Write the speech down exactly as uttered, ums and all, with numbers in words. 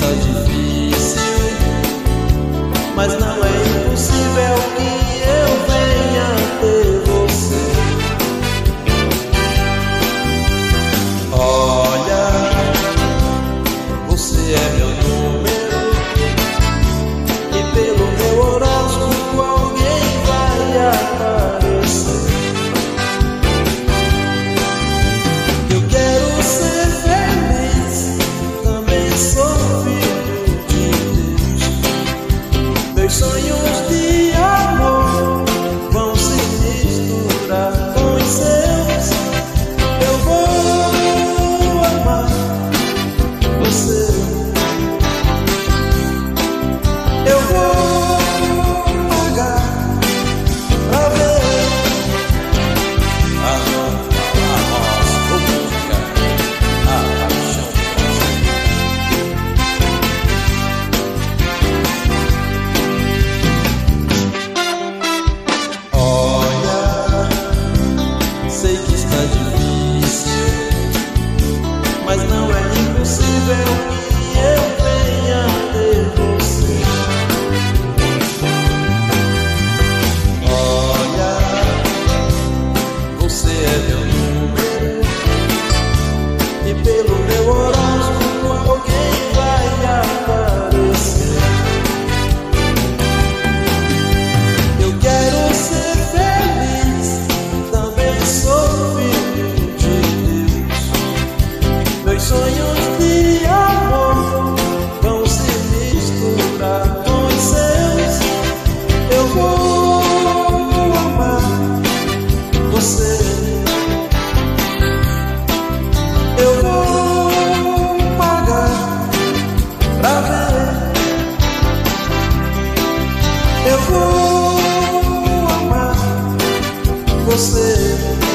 está difícil, mas não é impossível que eu venha ter você. Olha, você é meu número, e pelo meu horóscopo alguém vai aparecer. Eu quero ser feliz, também sou filho de Deus. Meus sonhos de amor vão se misturar com os seus. Eu vou amar você. Eu vou pagar pra ver a nossa música, a paixão nossa. Olha, sei que está difícil, mas não é impossível que eu venha ter você. Olha, você é meu número, e pelo meu horóscopo alguém vai aparecer. Eu quero ser feliz, também sou filho de Deus. Meus sonhos de amor vão se misturar com os seus. Eu vou amar você. Eu vou pagar pra ver. Eu vou amar você.